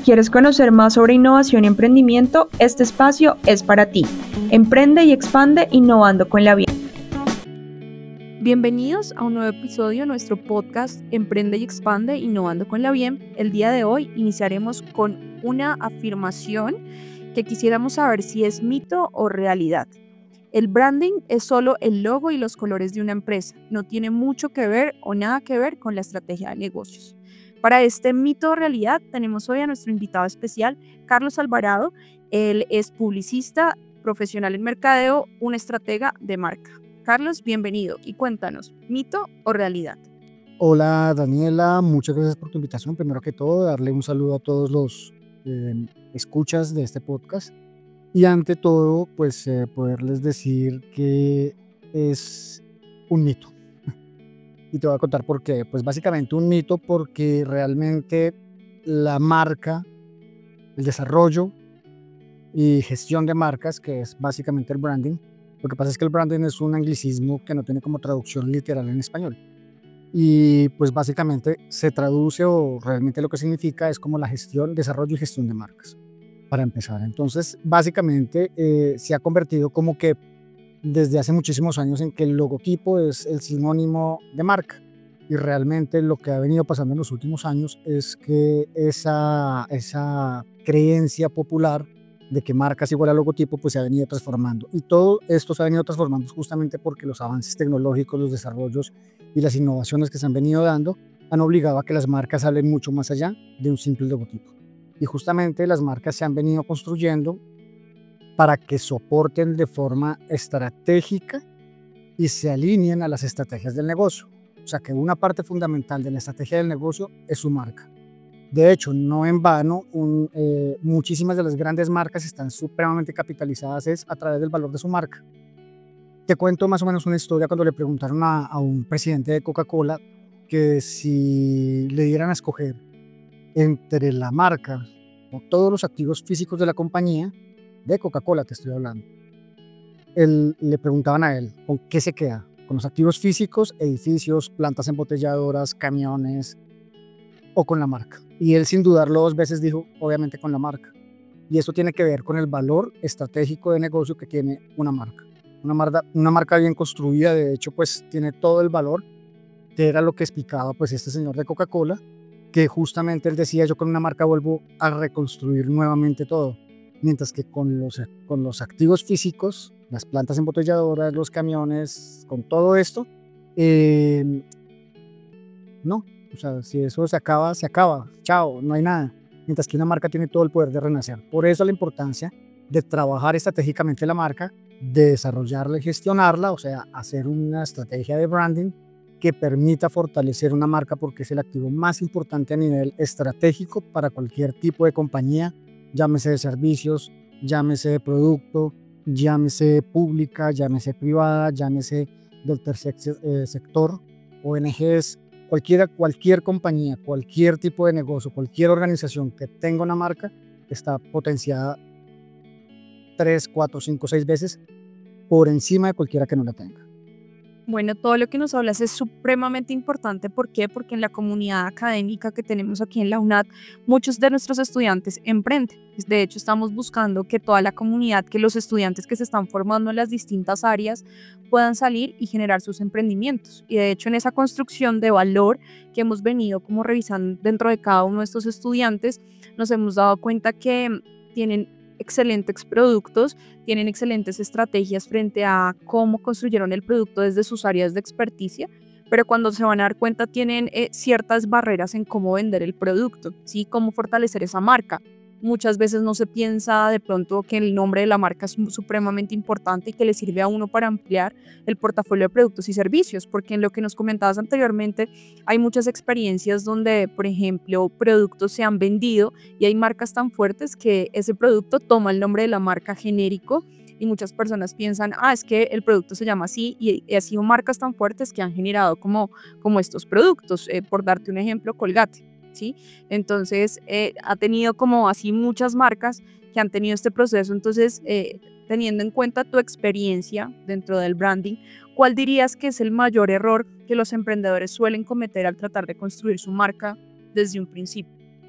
¿Quieres conocer más sobre innovación y emprendimiento? Este espacio es para ti. Emprende y expande innovando con la vida. Bienvenidos a un nuevo episodio de nuestro podcast Emprende y expande innovando con la bien. El día de hoy iniciaremos con una afirmación que quisiéramos saber si es mito o realidad. El branding es solo el logo y los colores de una empresa. No tiene mucho que ver o nada que ver con la estrategia de negocios. Para este mito o realidad tenemos hoy a nuestro invitado especial, Carlos Alvarado. Él es publicista, profesional en mercadeo, un estratega de marca. Carlos, bienvenido y cuéntanos, ¿mito o realidad? Hola Daniela, muchas gracias por tu invitación. Primero que todo, darle un saludo a todos los escuchas de este podcast. Y ante todo, pues poderles decir que es un mito. Y te voy a contar por qué. Pues básicamente un mito porque realmente la marca, el desarrollo y gestión de marcas, que es básicamente el branding, lo que pasa es que el branding es un anglicismo que no tiene como traducción literal en español. Y pues básicamente se traduce o realmente lo que significa es como la gestión, desarrollo y gestión de marcas, para empezar. Entonces, básicamente se ha convertido como que desde hace muchísimos años en que el logotipo es el sinónimo de marca. Y realmente lo que ha venido pasando en los últimos años es que esa creencia popular de que marca es igual a logotipo, pues se ha venido transformando. Y todo esto se ha venido transformando justamente porque los avances tecnológicos, los desarrollos y las innovaciones que se han venido dando han obligado a que las marcas hablen mucho más allá de un simple logotipo. Y justamente las marcas se han venido construyendo para que soporten de forma estratégica y se alineen a las estrategias del negocio. O sea que una parte fundamental de la estrategia del negocio es su marca. De hecho, no en vano, muchísimas de las grandes marcas están supremamente capitalizadas a través del valor de su marca. Te cuento más o menos una historia cuando le preguntaron a un presidente de Coca-Cola que si le dieran a escoger entre la marca o todos los activos físicos de la compañía, de Coca-Cola te estoy hablando, le preguntaban a él, ¿con qué se queda? ¿Con los activos físicos, edificios, plantas embotelladoras, camiones o con la marca? Y él sin dudarlo dos veces dijo, obviamente con la marca. Y eso tiene que ver con el valor estratégico de negocio que tiene una marca. Una marca bien construida, de hecho, pues tiene todo el valor, que era lo que explicaba pues este señor de Coca-Cola, que justamente él decía, yo con una marca vuelvo a reconstruir nuevamente todo, mientras que con los activos físicos, las plantas embotelladoras, los camiones, con todo esto, eh, no, o sea, si eso se acaba, chao, no hay nada, mientras que una marca tiene todo el poder de renacer. Por eso la importancia de trabajar estratégicamente la marca, de desarrollarla y gestionarla, o sea, hacer una estrategia de branding que permita fortalecer una marca porque es el activo más importante a nivel estratégico para cualquier tipo de compañía, llámese de servicios, llámese de producto, llámese pública, llámese privada, llámese del tercer sector, ONGs, cualquier compañía, cualquier tipo de negocio, cualquier organización que tenga una marca está potenciada 3, 4, 5, 6 veces por encima de cualquiera que no la tenga. Bueno, todo lo que nos hablas es supremamente importante. ¿Por qué? Porque en la comunidad académica que tenemos aquí en la UNAD, muchos de nuestros estudiantes emprenden. De hecho, estamos buscando que toda la comunidad, que los estudiantes que se están formando en las distintas áreas puedan salir y generar sus emprendimientos. Y de hecho, en esa construcción de valor que hemos venido como revisando dentro de cada uno de estos estudiantes, nos hemos dado cuenta que tienen excelentes productos, tienen excelentes estrategias frente a cómo construyeron el producto desde sus áreas de experticia, pero cuando se van a dar cuenta tienen ciertas barreras en cómo vender el producto, ¿sí? Cómo fortalecer esa marca. Muchas veces no se piensa de pronto que el nombre de la marca es supremamente importante y que le sirve a uno para ampliar el portafolio de productos y servicios, porque en lo que nos comentabas anteriormente hay muchas experiencias donde, por ejemplo, productos se han vendido y hay marcas tan fuertes que ese producto toma el nombre de la marca genérico y muchas personas piensan, es que el producto se llama así y ha sido marcas tan fuertes que han generado como estos productos. Por darte un ejemplo, Colgate, ¿sí? Entonces, ha tenido como así muchas marcas que han tenido este proceso. Entonces, teniendo en cuenta tu experiencia dentro del branding, ¿cuál dirías que es el mayor error que los emprendedores suelen cometer al tratar de construir su marca desde un principio?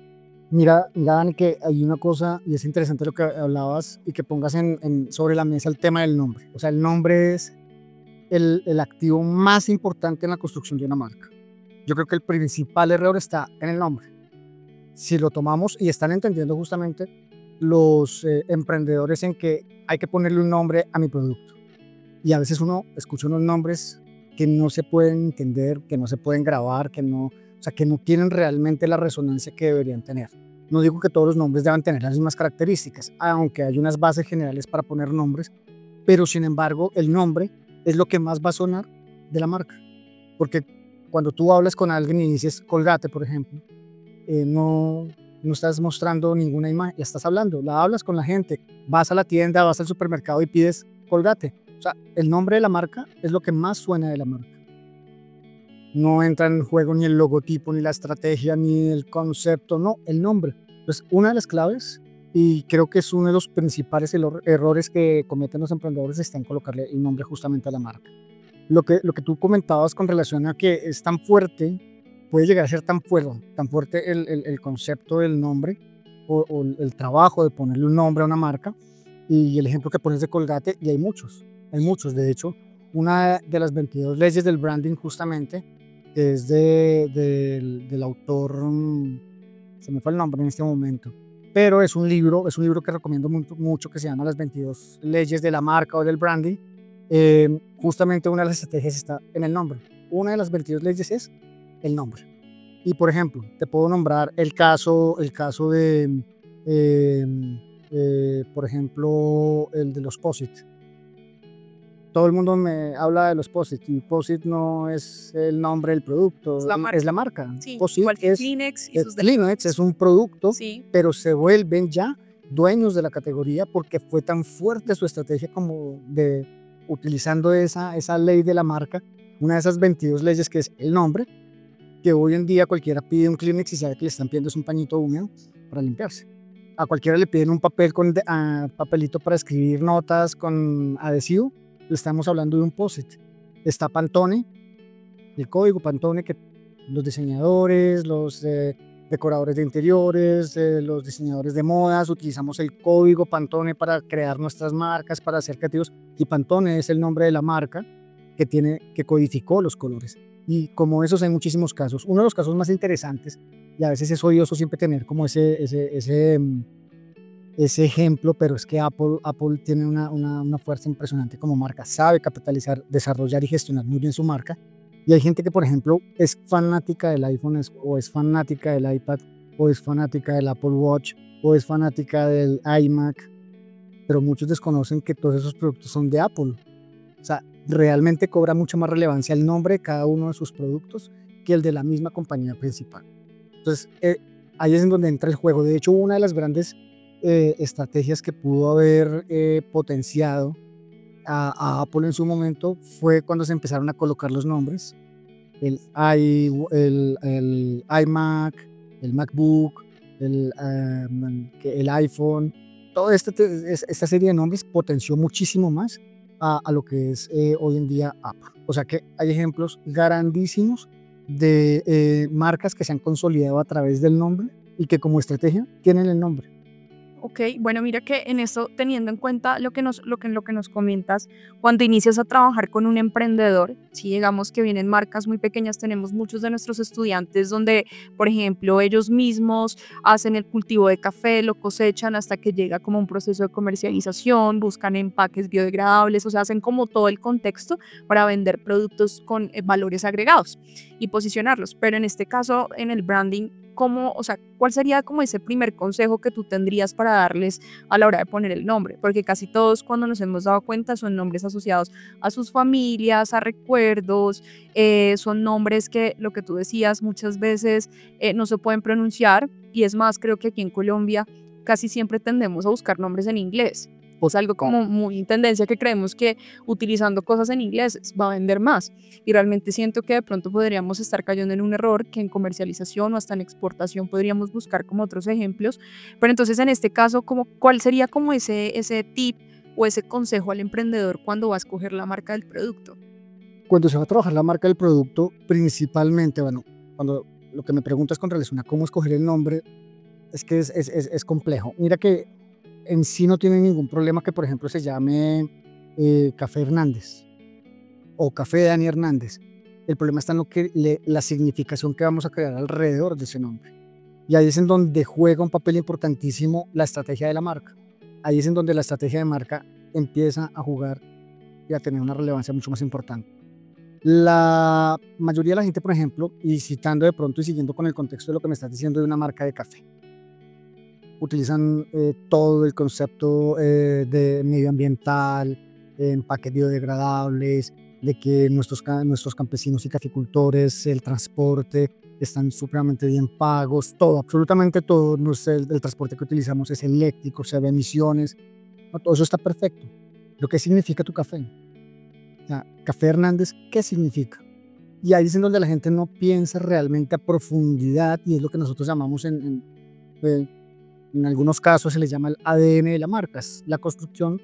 Mira, Dani, que hay una cosa, y es interesante lo que hablabas, y que pongas sobre la mesa el tema del nombre. O sea, el nombre es el activo más importante en la construcción de una marca. Yo creo que el principal error está en el nombre. Si lo tomamos y están entendiendo justamente los emprendedores en que hay que ponerle un nombre a mi producto. Y a veces uno escucha unos nombres que no se pueden entender, que no se pueden grabar, o sea, que no tienen realmente la resonancia que deberían tener. No digo que todos los nombres deban tener las mismas características, aunque hay unas bases generales para poner nombres, pero sin embargo el nombre es lo que más va a sonar de la marca. Porque cuando tú hablas con alguien y dices Colgate, por ejemplo, no estás mostrando ninguna imagen, ya estás hablando, la hablas con la gente, vas a la tienda, vas al supermercado y pides Colgate. O sea, el nombre de la marca es lo que más suena de la marca. No entra en juego ni el logotipo, ni la estrategia, ni el concepto, no, el nombre. Entonces, una de las claves, y creo que es uno de los principales errores que cometen los emprendedores, está en colocarle el nombre justamente a la marca. Lo que tú comentabas con relación a que es tan fuerte, puede llegar a ser tan fuerte el concepto del nombre o el trabajo de ponerle un nombre a una marca, y el ejemplo que pones de Colgate, y hay muchos, de hecho, una de las 22 leyes del branding justamente, que es del autor, se me fue el nombre en este momento, pero es un libro que recomiendo mucho, mucho, que se llama Las 22 leyes de la marca o del branding. Justamente una de las estrategias está en el nombre. Una de las 22 leyes es el nombre. Y por ejemplo, te puedo nombrar el caso de, eh, por ejemplo, el de los POSIT. Todo el mundo me habla de los POSIT, y POSIT no es el nombre del producto, Es la es la marca. marca. Sí, POSIT igual que Kleenex y sus Kleenex es derivados. un producto, Sí, pero se vuelven ya dueños de la categoría porque fue tan fuerte su estrategia como de utilizando esa ley de la marca, una de esas 22 leyes que es el nombre, que hoy en día cualquiera pide un Kleenex y sabe que le están pidiendo es un pañito húmedo para limpiarse. A cualquiera le piden un papel con papelito para escribir notas con adhesivo, le estamos hablando de un POSIT. Está Pantone, el código Pantone, que los diseñadores, los decoradores de interiores, los diseñadores de modas, utilizamos el código Pantone para crear nuestras marcas, para ser creativos, y Pantone es el nombre de la marca que codificó los colores. Y como esos hay muchísimos casos. Uno de los casos más interesantes, y a veces es odioso siempre tener como ese ejemplo, pero es que Apple tiene una fuerza impresionante como marca, sabe capitalizar, desarrollar y gestionar muy bien su marca. Y hay gente que, por ejemplo, es fanática del iPhone, o es fanática del iPad, o es fanática del Apple Watch, o es fanática del iMac, pero muchos desconocen que todos esos productos son de Apple. O sea, realmente cobra mucha más relevancia el nombre de cada uno de sus productos que el de la misma compañía principal. Entonces, ahí es en donde entra el juego. De hecho, una de las grandes estrategias que pudo haber potenciado a Apple en su momento fue cuando se empezaron a colocar los nombres, el iMac, el MacBook, el iPhone. Toda esta serie de nombres potenció muchísimo más a lo que es hoy en día Apple. O sea que hay ejemplos grandísimos de marcas que se han consolidado a través del nombre y que como estrategia tienen el nombre. ok. Bueno, mira que en eso, teniendo en cuenta lo que nos comentas, cuando inicias a trabajar con un emprendedor, si digamos que vienen marcas muy pequeñas, tenemos muchos de nuestros estudiantes donde, por ejemplo, ellos mismos hacen el cultivo de café, lo cosechan hasta que llega como un proceso de comercialización, buscan empaques biodegradables, o sea, hacen como todo el contexto para vender productos con valores agregados y posicionarlos. Pero en este caso, en el branding, ¿cómo, o sea, cuál sería como ese primer consejo que tú tendrías para darles a la hora de poner el nombre? Porque casi todos, cuando nos hemos dado cuenta, son nombres asociados a sus familias, a recuerdos, son nombres que, lo que tú decías, muchas veces no se pueden pronunciar, y es más, creo que aquí en Colombia casi siempre tendemos a buscar nombres en inglés. Es algo como muy en tendencia, que creemos que utilizando cosas en inglés va a vender más, y realmente siento que de pronto podríamos estar cayendo en un error que en comercialización o hasta en exportación podríamos buscar como otros ejemplos. Pero entonces, en este caso, como, ¿cuál sería como ese tip o ese consejo al emprendedor cuando va a escoger la marca del producto? Cuando se va a trabajar la marca del producto, principalmente, bueno, cuando lo que me preguntas con relación a cómo escoger el nombre, es que es complejo. Mira que en sí no tiene ningún problema que, por ejemplo, se llame Café Hernández o Café Dani Hernández. El problema está en lo que la significación que vamos a crear alrededor de ese nombre. Y ahí es en donde juega un papel importantísimo la estrategia de la marca. Ahí es en donde la estrategia de marca empieza a jugar y a tener una relevancia mucho más importante. La mayoría de la gente, por ejemplo, y citando de pronto y siguiendo con el contexto de lo que me estás diciendo de una marca de café, utilizan todo el concepto de medioambiental, empaques biodegradables, de que nuestros campesinos y caficultores, el transporte, están supremamente bien pagos, todo, absolutamente todo. No es el transporte que utilizamos es eléctrico, o sea, de emisiones, no, todo eso está perfecto. ¿Pero qué significa tu café? O sea, Café Hernández, ¿qué significa? Y ahí es en donde la gente no piensa realmente a profundidad, y es lo que nosotros llamamos eh, en algunos casos se le llama el ADN de la marca, es la construcción,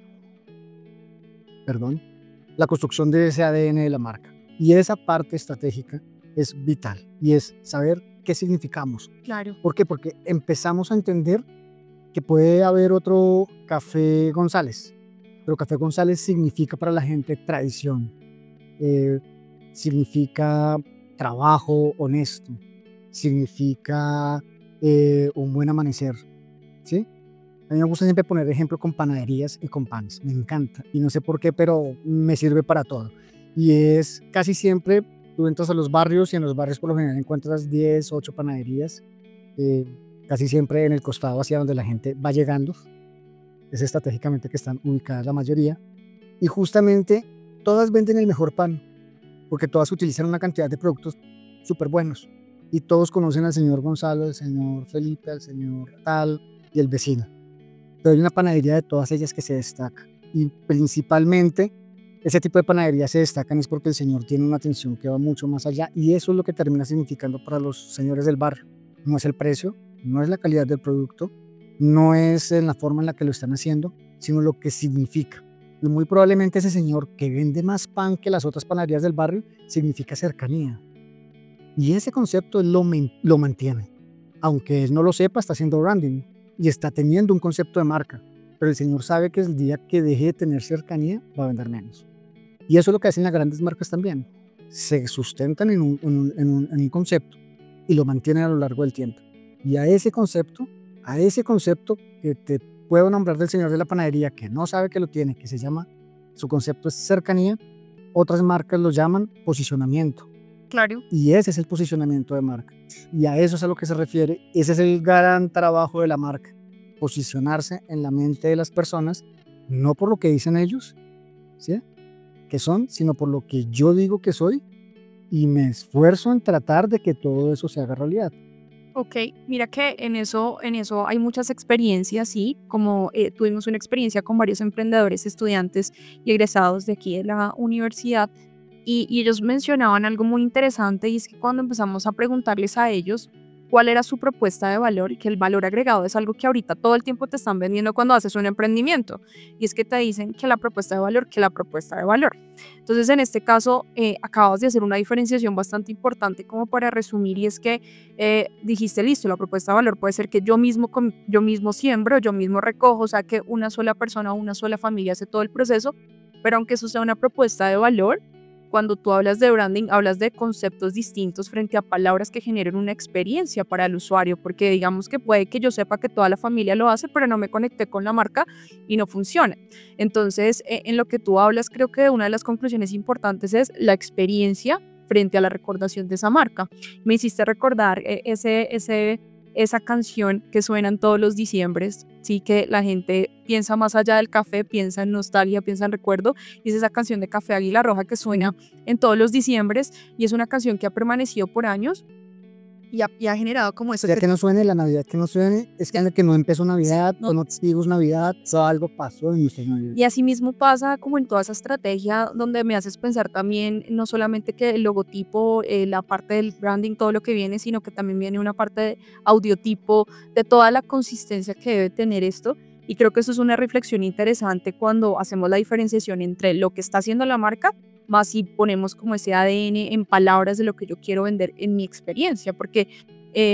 perdón, la construcción de ese ADN de la marca. Y esa parte estratégica es vital y es saber qué significamos. Claro. ¿Por qué? Porque empezamos a entender que puede haber otro Café González, pero Café González significa para la gente tradición, eh, significa trabajo honesto, significa un buen amanecer, ¿sí? A mí me gusta siempre poner ejemplo con panaderías y con panes, me encanta. Y no sé por qué, pero me sirve para todo. Y es casi siempre, tú entras a los barrios y en los barrios por lo general encuentras 10, 8 panaderías, eh, casi siempre en el costado hacia donde la gente va llegando. Es estratégicamente que están ubicadas la mayoría. Y justamente todas venden el mejor pan, porque todas utilizan una cantidad de productos súper buenos. Y todos conocen al señor Gonzalo, al señor Felipe, al señor tal y el vecino. Pero hay una panadería de todas ellas que se destaca. Y principalmente ese tipo de panaderías se destacan es porque el señor tiene una atención que va mucho más allá, y eso es lo que termina significando para los señores del barrio. No es el precio, no es la calidad del producto, no es en la forma en la que lo están haciendo, sino lo que significa. Y muy probablemente ese señor que vende más pan que las otras panaderías del barrio significa cercanía. Y ese concepto él lo mantiene. Aunque él no lo sepa, está haciendo branding y está teniendo un concepto de marca. Pero el señor sabe que el día que deje de tener cercanía va a vender menos. Y eso es lo que hacen las grandes marcas también. Se sustentan en un concepto y lo mantienen a lo largo del tiempo. Y a ese concepto que te puedo nombrar del señor de la panadería que no sabe que lo tiene, que se llama, su concepto es cercanía, otras marcas lo llaman posicionamiento. Claro. Y ese es el posicionamiento de marca. Y a eso es a lo que se refiere. Ese es el gran trabajo de la marca. Posicionarse en la mente de las personas, no por lo que dicen ellos, ¿sí?, que son, sino por lo que yo digo que soy, y me esfuerzo en tratar de que todo eso se haga realidad. Ok, mira que en eso hay muchas experiencias, sí, como tuvimos una experiencia con varios emprendedores, estudiantes y egresados de aquí de la universidad, y ellos mencionaban algo muy interesante, y es que cuando empezamos a preguntarles a ellos cuál era su propuesta de valor, y que el valor agregado es algo que ahorita todo el tiempo te están vendiendo cuando haces un emprendimiento, y es que te dicen que la propuesta de valor, que la propuesta de valor. Entonces, en este caso, acabas de hacer una diferenciación bastante importante como para resumir, y es que dijiste, listo, la propuesta de valor puede ser que yo mismo siembro, yo mismo recojo, o sea, que una sola persona o una sola familia hace todo el proceso, pero aunque eso sea una propuesta de valor, cuando tú hablas de branding, hablas de conceptos distintos frente a palabras que generen una experiencia para el usuario, porque digamos que puede que yo sepa que toda la familia lo hace, pero no me conecté con la marca y no funciona. Entonces, en lo que tú hablas, creo que una de las conclusiones importantes es la experiencia frente a la recordación de esa marca. Me hiciste recordar esa canción que suena en todos los diciembres, sí, que la gente piensa más allá del café, piensa en nostalgia, piensa en recuerdo, y es esa canción de Café Águila Roja que suena en todos los diciembres, y es una canción que ha permanecido por años y ha generado como eso Ya que que no suene la Navidad, que no suene, es que no empezó Navidad, no. o no testigos Navidad, o algo pasó en nuestras Navidades. Y así mismo pasa como en toda esa estrategia donde me haces pensar también, no solamente que el logotipo, la parte del branding, todo lo que viene, sino que también viene una parte de audiotipo, de toda la consistencia que debe tener esto. Y creo que eso es una reflexión interesante cuando hacemos la diferenciación entre lo que está haciendo la marca, más si ponemos como ese ADN en palabras de lo que yo quiero vender en mi experiencia, porque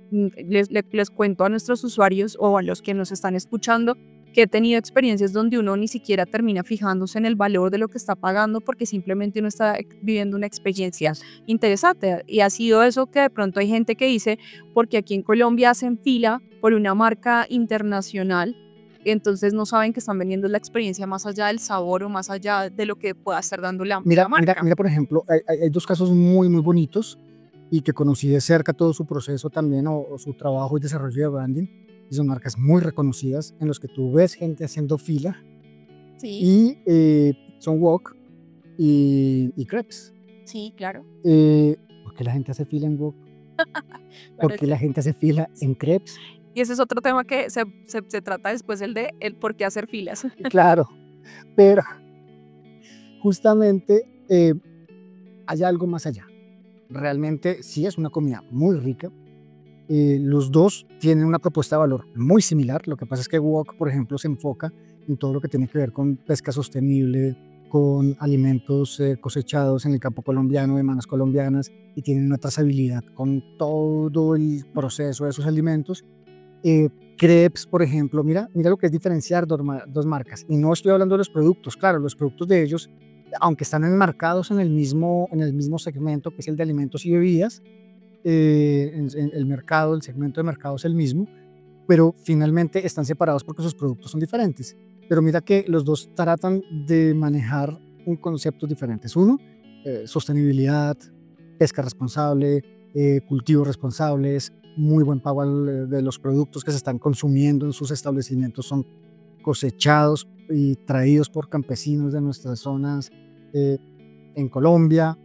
Les cuento a nuestros usuarios o a los que nos están escuchando que he tenido experiencias donde uno ni siquiera termina fijándose en el valor de lo que está pagando porque simplemente uno está viviendo una experiencia interesante. Y ha sido eso que de pronto hay gente que dice, porque aquí en Colombia hacen fila por una marca internacional, entonces no saben que están vendiendo la experiencia más allá del sabor o más allá de lo que pueda estar dando la Mira, mira, marca. mira, por ejemplo, hay dos casos muy, muy bonitos y que conocí de cerca todo su proceso también o su trabajo y desarrollo de branding. Y son marcas muy reconocidas en los que tú ves gente haciendo fila Sí, y son Wok y Crepes. sí, claro. ¿Por qué la gente hace fila en Wok? ¿Por Para qué la gente hace fila en Crepes? Y ese es otro tema que se trata después, el de el por qué hacer filas. Claro, pero justamente hay algo más allá. Realmente sí es una comida muy rica. Los dos tienen una propuesta de valor muy similar. Lo que pasa es que Wok, por ejemplo, se enfoca en todo lo que tiene que ver con pesca sostenible, con alimentos cosechados en el campo colombiano, de manos colombianas, y tienen una trazabilidad con todo el proceso de esos alimentos. Crepes, por ejemplo, mira lo que es diferenciar dos marcas. Y no estoy hablando de los productos, claro, los productos de ellos, aunque están enmarcados en el mismo segmento, que es el de alimentos y bebidas, el mercado, el segmento de mercado es el mismo, pero finalmente están separados porque sus productos son diferentes. Pero mira que los dos tratan de manejar un conceptos diferentes. Uno, sostenibilidad, pesca responsable, cultivos responsables, muy buen pago de los productos que se están consumiendo en sus establecimientos son cosechados y traídos por campesinos de nuestras zonas eh, en Colombia.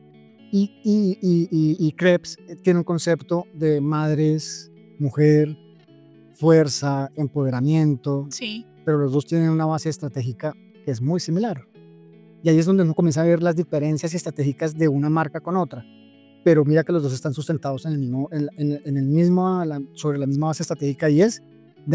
Y Krebs tiene un concepto de madres, mujer, fuerza, empoderamiento, Sí. pero los dos tienen una base estratégica que es muy similar. Y ahí es donde uno comienza a ver las diferencias estratégicas de una marca con otra. Pero mira que los dos están sustentados en el mismo, en el mismo, sobre la misma base estratégica y es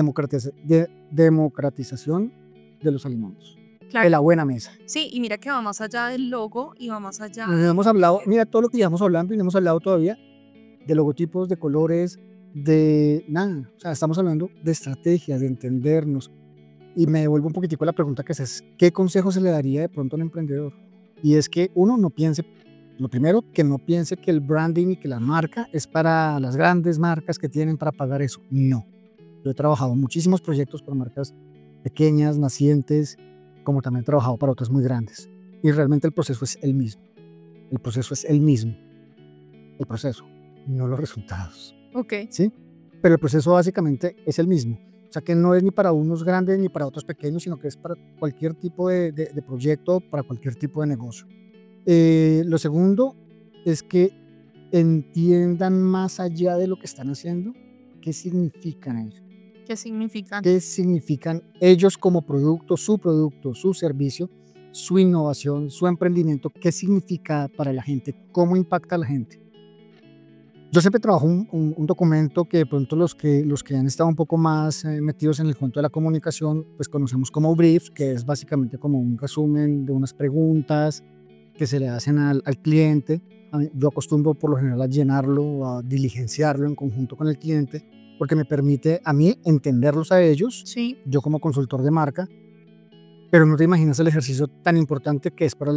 democratización de los alimentos, de Claro. la buena mesa. Sí, y mira que va más allá del logo y va más allá. No hemos hablado, mira todo lo que llevamos hablando y no hemos hablado todavía de logotipos, de colores, de nada. O sea, estamos hablando de estrategia, de entendernos. Y me devuelvo un poquitico a la pregunta que es, ¿qué consejo se le daría de pronto a un emprendedor? Y es que uno no piense, lo primero, que no piense que el branding y que la marca es para las grandes marcas que tienen para pagar eso. No. Yo he trabajado en muchísimos proyectos para marcas pequeñas, nacientes, como también he trabajado para otras muy grandes. Y realmente el proceso es el mismo. El proceso es el mismo. El proceso, no los resultados. Ok. ¿Sí? Pero el proceso básicamente es el mismo. O sea que no es ni para unos grandes ni para otros pequeños, sino que es para cualquier tipo de proyecto, para cualquier tipo de negocio. Lo segundo es que entiendan más allá de lo que están haciendo, qué significan ellos. ¿Qué significa? ¿Qué significan ellos como producto, su servicio, su innovación, su emprendimiento? ¿Qué significa para la gente? ¿Cómo impacta a la gente? Yo siempre trabajo un documento que de pronto los que han estado un poco más metidos en el cuento de la comunicación, pues conocemos como brief, que es básicamente como un resumen de unas preguntas que se le hacen al cliente. Yo acostumbro por lo general a llenarlo, a diligenciarlo en conjunto con el cliente, porque me permite a mí entenderlos a ellos, Sí. yo como consultor de marca, pero no te imaginas el ejercicio tan importante que es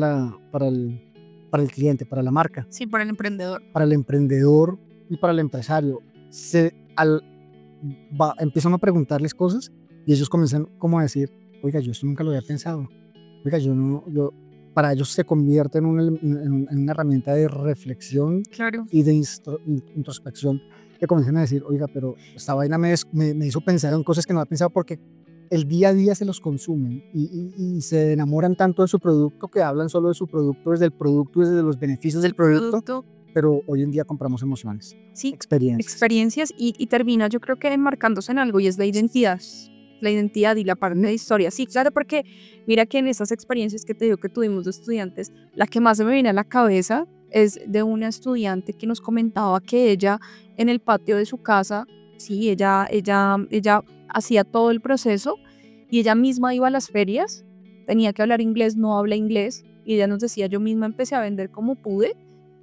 para el cliente, para la marca, Sí, para el emprendedor. para el emprendedor y para el empresario. Empiezan a preguntarles cosas y ellos comienzan como a decir, oiga, yo esto nunca lo había pensado. Oiga, para ellos se convierte en una herramienta de reflexión Claro. y de introspección, que comienzan a decir, oiga, pero esta vaina me hizo pensar en cosas que no había pensado porque el día a día se los consumen y se enamoran tanto de su producto que hablan solo de su producto, desde los beneficios del producto, pero hoy en día compramos emociones, Sí, experiencias. experiencias y termina yo creo que enmarcándose en algo y es la identidad y la parte de historia. Sí, claro, porque mira que en esas experiencias que te digo que tuvimos de estudiantes, la que más se me viene a la cabeza es de una estudiante que nos comentaba que ella en el patio de su casa, sí, ella hacía todo el proceso y ella misma iba a las ferias, tenía que hablar inglés, no habla inglés y ella nos decía, yo misma empecé a vender como pude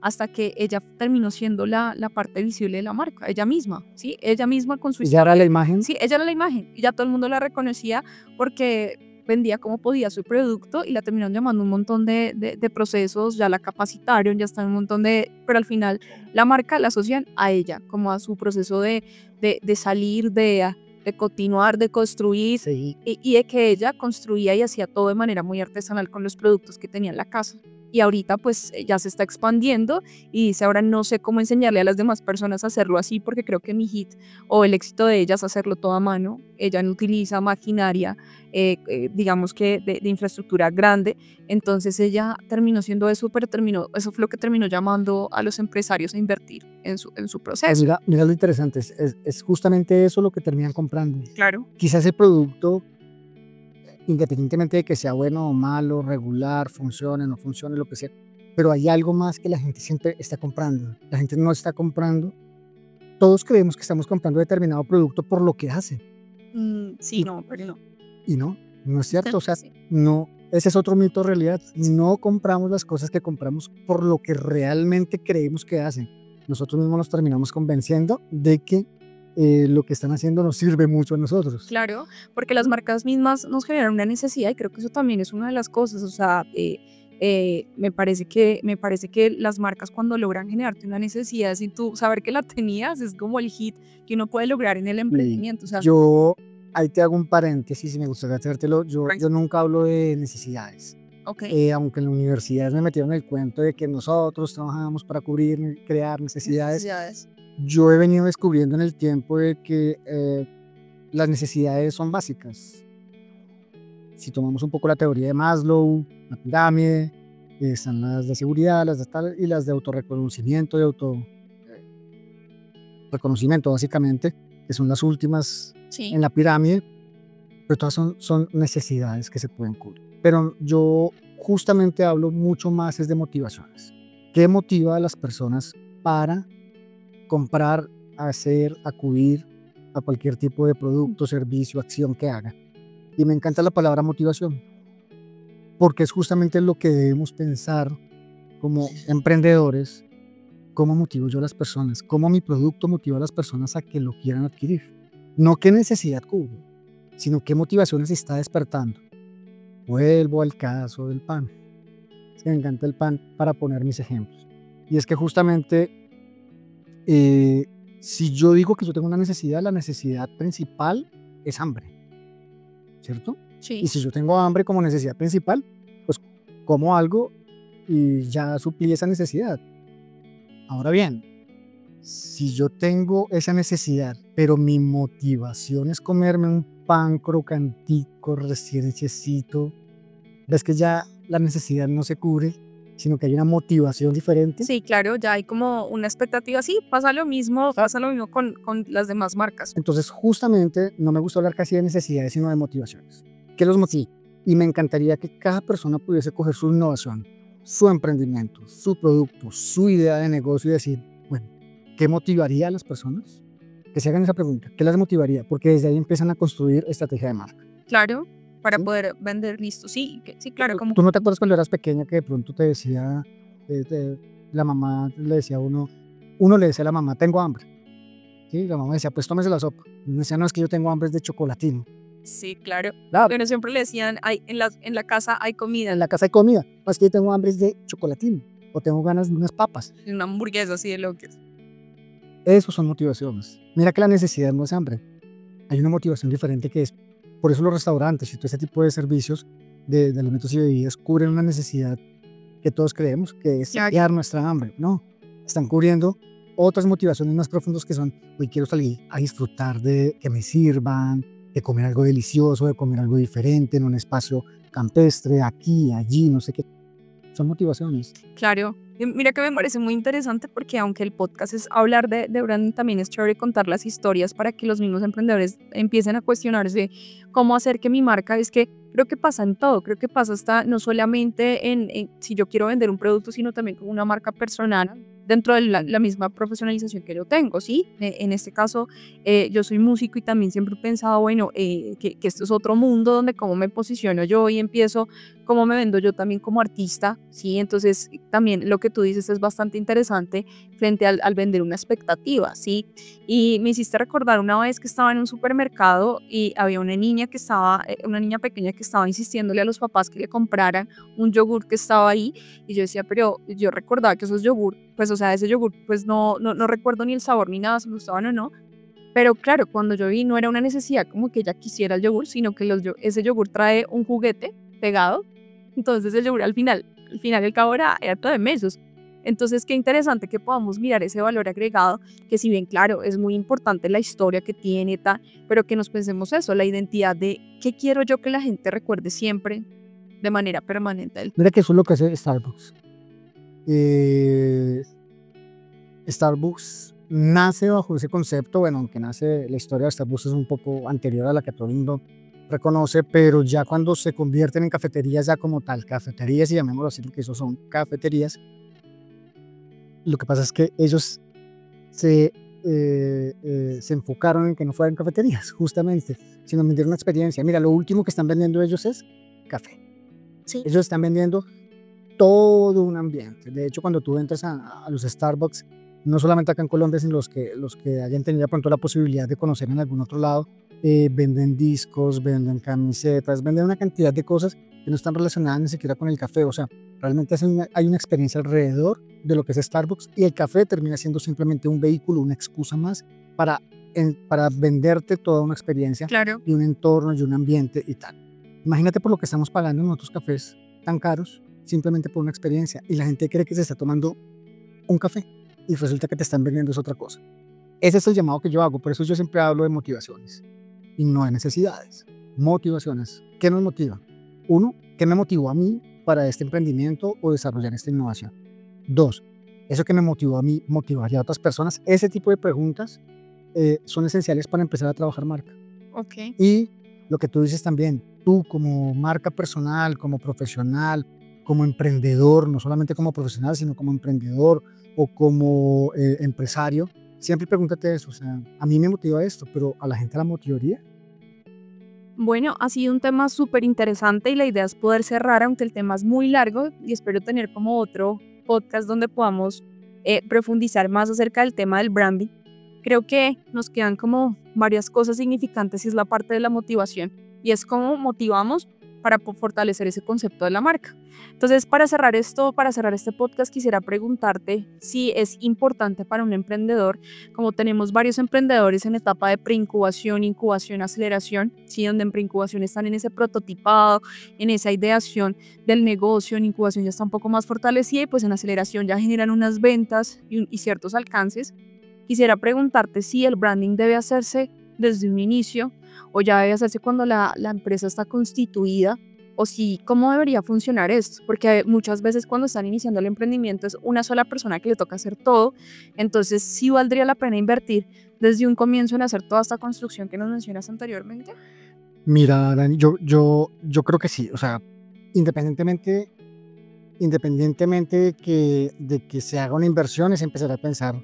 hasta que ella terminó siendo la parte visible de la marca, ella misma, ¿sí? Ella misma con su ¿Y ya era la historia. imagen? Sí, ella era la imagen y ya todo el mundo la reconocía porque vendía como podía su producto y la terminaron llamando un montón de procesos, ya la capacitaron, ya está en un montón pero al final la marca la asocian a ella, como a su proceso de salir, de continuar, de construir Sí. y de que ella construía y hacía todo de manera muy artesanal con los productos que tenía en la casa. Y ahorita pues ya se está expandiendo y dice ahora no sé cómo enseñarle a las demás personas a hacerlo así porque creo que mi hit o el éxito de ella es hacerlo todo a mano. Ella no utiliza maquinaria, digamos que de infraestructura grande. Entonces ella terminó siendo eso, pero eso fue lo que terminó llamando a los empresarios a invertir en su Pues proceso. mira lo interesante, es justamente eso lo que terminan comprando. Claro. Quizás el producto, independientemente de que sea bueno o malo, regular, funcione, no funcione, lo que sea, pero hay algo más que la gente siempre está comprando. La gente no está comprando. Todos creemos que estamos comprando determinado producto por lo que hace. Sí, Y, no, pero no. y no es cierto. O sea, Sí. no, ese es otro mito de realidad. No compramos las cosas que compramos por lo que realmente creemos que hacen. Nosotros mismos nos terminamos convenciendo de que lo que están haciendo nos sirve mucho a nosotros. Claro, porque las marcas mismas nos generan una necesidad y creo que eso también es una de las cosas, o sea, me parece que las marcas cuando logran generarte una necesidad sin tú saber que la tenías es como el hit que uno puede lograr en el Y emprendimiento, o sea, yo, ahí te hago un paréntesis y me gustaría hacértelo. Yo Tranquilo. nunca hablo de necesidades. Ok, Aunque en la universidad me metieron el cuento de que nosotros trabajamos para cubrir, crear necesidades, necesidades. yo he venido descubriendo en el tiempo de que las necesidades son básicas. Si tomamos un poco la teoría de Maslow, la pirámide, están las de seguridad, las de tal y las de autorreconocimiento, reconocimiento básicamente, que son las últimas Sí, en la pirámide, pero todas son necesidades que se pueden cubrir. Pero yo justamente hablo mucho más es de motivaciones. ¿Qué motiva a las personas para comprar, hacer, acudir a cualquier tipo de producto, servicio, acción que haga? Y me encanta la palabra motivación, porque es justamente lo que debemos pensar como emprendedores. ¿Cómo motivo yo a las personas? ¿Cómo mi producto motiva a las personas a que lo quieran adquirir? No qué necesidad cubre, sino qué motivaciones está despertando. Vuelvo al caso del pan. Es que me encanta el pan para poner mis ejemplos. Y es que justamente, si yo digo que yo tengo una necesidad, la necesidad principal es hambre, ¿cierto? Y sí, si yo tengo hambre como necesidad principal, pues como algo y ya suplí esa necesidad. Ahora bien, si yo tengo esa necesidad, pero mi motivación es comerme un pan crocantico, recién hechecito, ves que ya la necesidad no se cubre, sino que hay una motivación diferente. sí, claro, ya hay como una expectativa, sí, pasa lo mismo con las demás marcas. Entonces, justamente, no me gusta hablar casi de necesidades, sino de motivaciones. ¿Qué los motiva? Y me encantaría que cada persona pudiese coger su innovación, su emprendimiento, su producto, su idea de negocio y decir, bueno, ¿qué motivaría a las personas? Que se hagan esa pregunta, ¿qué las motivaría? Porque desde ahí empiezan a construir estrategia de marca. Claro, para ¿Sí? poder vender listo, sí, sí, claro, como ¿Tú no te acuerdas cuando eras pequeña que de pronto te decía, la mamá le decía a uno le decía a la mamá, tengo hambre? ¿Sí? La mamá decía, pues tómese la sopa. Y uno decía, no, es que yo tengo hambre es de chocolatino. sí, claro. Claro, Bueno, siempre le decían, en la casa hay en comida, la casa hay comida. No, es que yo tengo hambre es de chocolatino. O tengo ganas de unas papas. una hamburguesa así de lo que es. Eso son motivaciones. Mira que la necesidad no es hambre. Hay una motivación diferente que es, por eso los restaurantes y todo ese tipo de servicios de alimentos y bebidas cubren una necesidad que todos creemos que es Claro. saciar nuestra hambre. No, están cubriendo otras motivaciones más profundas que son, hoy quiero salir a disfrutar de que me sirvan, de comer algo delicioso, de comer algo diferente en un espacio campestre, aquí, allí, no sé qué. Son motivaciones. Claro. Y mira que me parece muy interesante porque aunque el podcast es hablar de branding, también es chévere contar las historias para que los mismos emprendedores empiecen a cuestionarse cómo hacer que mi marca, es que creo que pasa en todo, creo que pasa hasta no solamente en si yo quiero vender un producto, sino también como una marca personal dentro de la misma profesionalización que yo tengo, ¿sí? En este caso, yo soy músico y también siempre he pensado, bueno, que esto es otro mundo donde cómo me posiciono yo y empiezo cómo me vendo yo también como artista, ¿sí? Entonces, también lo que tú dices es bastante interesante frente al vender una expectativa, ¿sí? Y me hiciste recordar una vez que estaba en un supermercado y había una niña una niña pequeña que estaba insistiéndole a los papás que le compraran un yogur que estaba ahí y yo decía, pero yo recordaba que esos yogur, pues, o sea, ese yogur, pues no recuerdo ni el sabor ni nada, si me gustaban o no, pero claro, cuando yo vi no era una necesidad como que ella quisiera el yogur, sino que ese yogur trae un juguete pegado, entonces el yogur al final y al cabo era todo de mesos. Entonces, qué interesante que podamos mirar ese valor agregado, que si bien, claro, es muy importante la historia que tiene, tal, pero que nos pensemos eso, la identidad de qué quiero yo que la gente recuerde siempre de manera permanente. Mira que eso es lo que hace Starbucks. Eh, Starbucks nace bajo ese concepto, bueno, aunque nace, la historia de Starbucks es un poco anterior a la que todo el mundo reconoce, pero ya cuando se convierten en cafeterías ya como tal, cafeterías, y llamémoslo así, porque eso son cafeterías, lo que pasa es que ellos se, se enfocaron en que no fueran cafeterías, justamente, sino vendieron una experiencia. Mira, lo último que están vendiendo ellos es café. Sí. Ellos están vendiendo todo un ambiente. De hecho, cuando tú entras a los Starbucks, no solamente acá en Colombia, sino los que hayan tenido de pronto la posibilidad de conocer en algún otro lado, venden discos, venden camisetas, venden una cantidad de cosas que no están relacionadas ni siquiera con el café. O sea, realmente hay una experiencia alrededor de lo que es Starbucks y el café termina siendo simplemente un vehículo, una excusa más para, para venderte toda una experiencia Claro. y un entorno y un ambiente y tal. Imagínate por lo que estamos pagando en otros cafés tan caros simplemente por una experiencia y la gente cree que se está tomando un café y resulta que te están vendiendo es otra cosa. Ese es el llamado que yo hago, por eso yo siempre hablo de motivaciones y no de necesidades. Motivaciones. ¿Qué nos motiva? Uno, ¿qué me motivó a mí para este emprendimiento o desarrollar esta innovación? Dos, eso que me motivó a mí motivaría a otras personas. Ese tipo de preguntas son esenciales para empezar a trabajar marca. Ok. Y lo que tú dices también, tú como marca personal, como profesional, como emprendedor, no solamente como profesional, sino como emprendedor o como empresario, siempre pregúntate eso, o sea, a mí me motiva esto, pero ¿a la gente la motivaría? Bueno, ha sido un tema súper interesante y la idea es poder cerrar, aunque el tema es muy largo y espero tener como otro podcast donde podamos profundizar más acerca del tema del branding. Creo que nos quedan como varias cosas significantes y es la parte de la motivación y es cómo motivamos para fortalecer ese concepto de la marca. Entonces, para cerrar este podcast, quisiera preguntarte si es importante para un emprendedor, como tenemos varios emprendedores en etapa de preincubación, incubación, aceleración, ¿sí? Donde en preincubación están en ese prototipado, en esa ideación del negocio, en incubación ya está un poco más fortalecida y pues en aceleración ya generan unas ventas y ciertos alcances. Quisiera preguntarte si el branding debe hacerse desde un inicio o ya debe hacerse cuando la empresa está constituida o si cómo debería funcionar esto, porque muchas veces cuando están iniciando el emprendimiento es una sola persona que le toca hacer todo, entonces sí valdría la pena invertir desde un comienzo en hacer toda esta construcción que nos mencionas anteriormente. Mira, Dani, yo creo que sí, o sea, independientemente, independientemente de que se haga una inversión, es empezar a pensar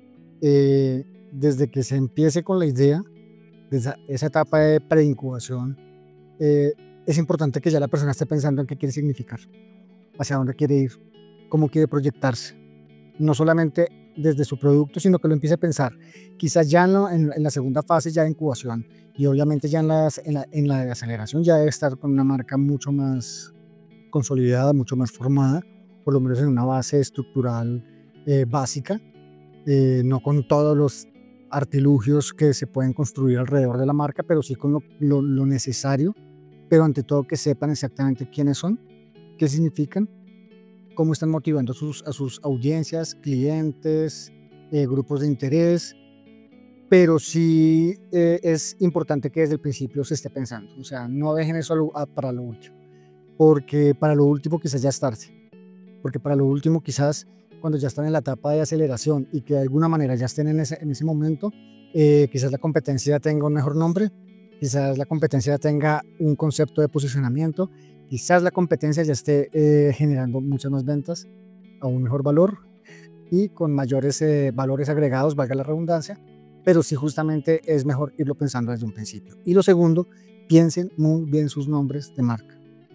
desde que se empiece con la idea, desde esa etapa de preincubación, eh, es importante que ya la persona esté pensando en qué quiere significar, hacia dónde quiere ir, cómo quiere proyectarse. No solamente desde su producto, sino que lo empiece a pensar. Quizás ya en la segunda fase ya de incubación y obviamente ya en la de aceleración ya debe estar con una marca mucho más consolidada, mucho más formada, por lo menos en una base estructural básica, no con todos los artilugios que se pueden construir alrededor de la marca, pero sí con lo necesario, pero ante todo que sepan exactamente quiénes son, qué significan, cómo están motivando a sus audiencias, clientes, grupos de interés, pero sí es importante que desde el principio se esté pensando, o sea, no dejen eso para lo último, porque para lo último quizás ya es tarde, porque para lo último quizás cuando ya están en la etapa de aceleración y que de alguna manera ya estén en ese momento, quizás la competencia tenga un mejor nombre, quizás la competencia tenga un concepto de posicionamiento, quizás la competencia ya esté generando muchas más ventas a un mejor valor y con mayores valores agregados, valga la redundancia, pero sí justamente es mejor irlo pensando desde un principio. Y lo segundo, piensen muy bien sus nombres de marca.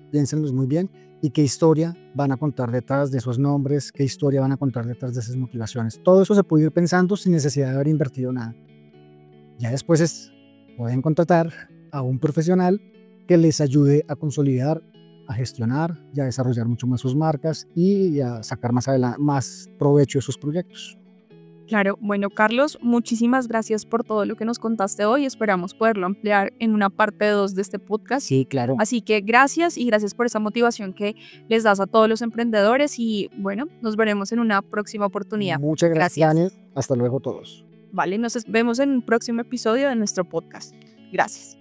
piénsenlos muy bien y qué historia van a contar detrás de esos nombres, qué historia van a contar detrás de esas motivaciones. Todo eso se puede ir pensando sin necesidad de haber invertido nada. Ya después pueden contratar a un profesional que les ayude a consolidar, a gestionar y a desarrollar mucho más sus marcas y a sacar más provecho de sus proyectos. Claro, bueno, Carlos, muchísimas gracias por todo lo que nos contaste hoy. Esperamos poderlo ampliar en una parte 2 de este podcast. Sí, claro. Así que gracias y gracias por esa motivación que les das a todos los emprendedores y bueno, nos veremos en una próxima oportunidad. Muchas gracias, Daniel. Hasta luego todos. Vale, nos vemos en un próximo episodio de nuestro podcast. Gracias.